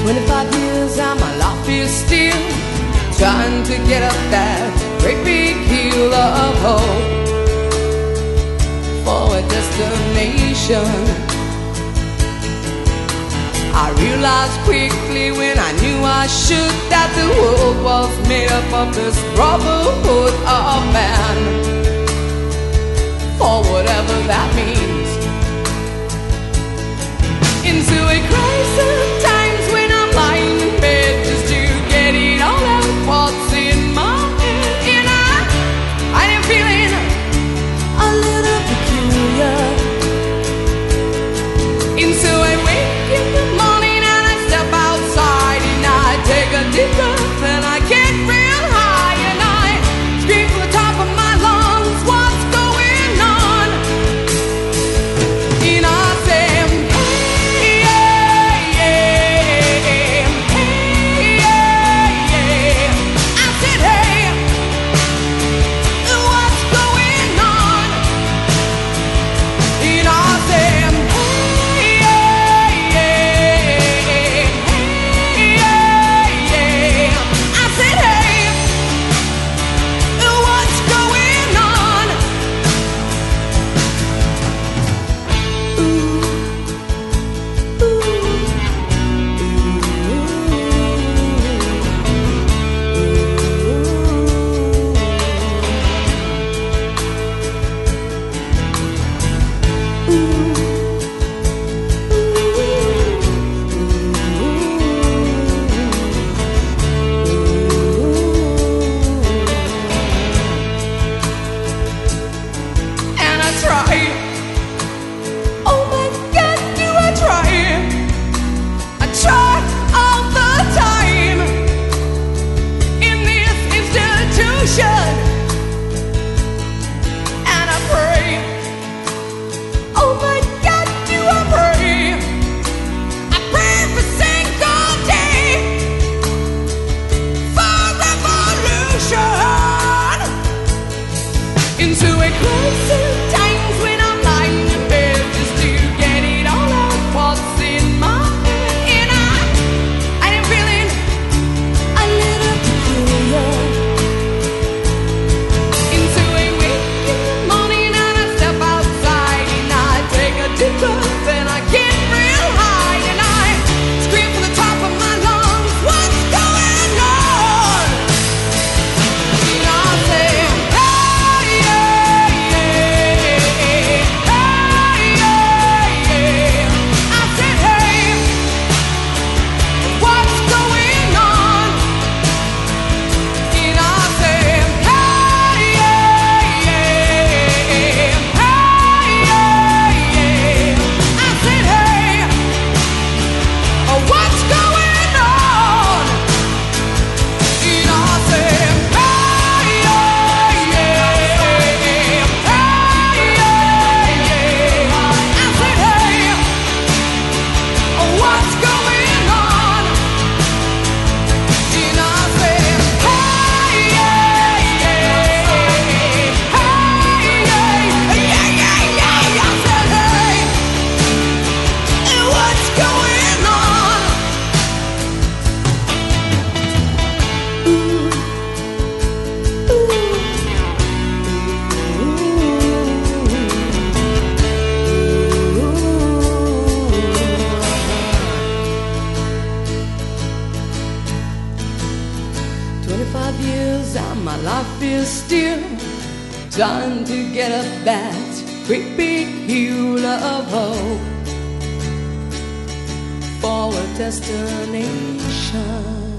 25 years and my life is still trying to get up that great big hill of hope for a destination. I realized quickly when I knew I should that the world was made up of this brotherhood of man, for whatever that means. Into a crisis times when I'm lying in bed just to get it all out what's in my head. And I am feeling a little peculiar. And so I wake in the morning and I step outside and I take a deep breath and I get real high and I scream from the top of my lungs, what's going on? And I say, hey, yeah, yeah, hey, yeah, yeah. I said, hey, what's going on? And I said, hey, yeah, yeah, hey, yeah, yeah. I said, hey, what's going on? And I try. Oh my God, do I try? I try all the time in this institution, and I pray. Oh my God, do I pray? I pray every single day for revolution. Into a crisis times when I'm lying in bed just to get it all out what's in my head. And I am feeling a little peculiar. Into a wake in the morning and I step outside and I take a deep breath and I get real high and I scream from the top of my lungs, what's going on? And I say, hey, yeah, yeah, hey, yeah, yeah. I said, hey, what's going on? And I said, hey, yeah, yeah, hey, yeah, yeah. I said, hey, what's going on? And I said, hey, yeah, yeah, hey, yeah, yeah. I said, hey, what's going on? And I said, hey, yeah, yeah, hey, yeah, yeah. I said, hey, what's going on? Ooh. 25 years and my life is still trying to get up that great big hill of hope for a destination.